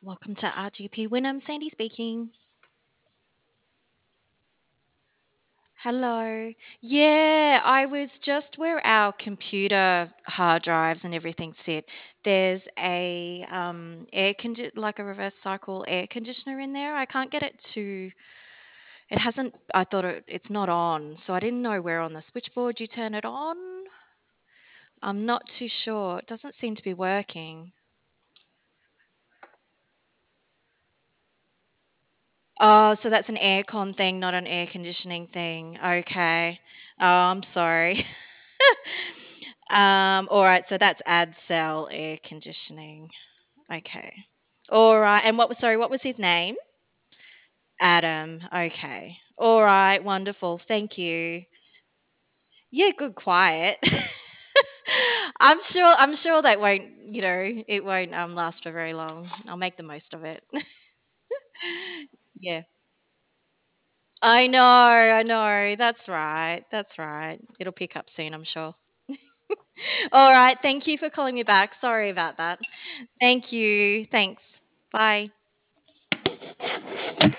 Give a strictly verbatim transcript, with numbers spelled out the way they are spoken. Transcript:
Welcome to R G P Wynnum. Sandy speaking. Hello. Yeah, I was just where our computer hard drives and everything sit. There's a um, air condi- like a reverse cycle air conditioner in there. I can't get it to. It hasn't. I thought it, it's not on, so I didn't know where on the switchboard you turn it on. I'm not too sure. It doesn't seem to be working. Oh, so that's an aircon thing, not an air conditioning thing. Okay. Oh, I'm sorry. Um, all right, so that's Adsel air conditioning. Okay. All right. And what was sorry, what was his name? Adam. Okay. All right, wonderful. Thank you. Yeah, good quiet. I'm sure I'm sure that won't, you know, it won't um last for very long. I'll make the most of it. Yeah. I know, I know. That's right. That's right. It'll pick up soon, I'm sure. All right. Thank you for calling me back. Sorry about that. Thank you. Thanks. Bye.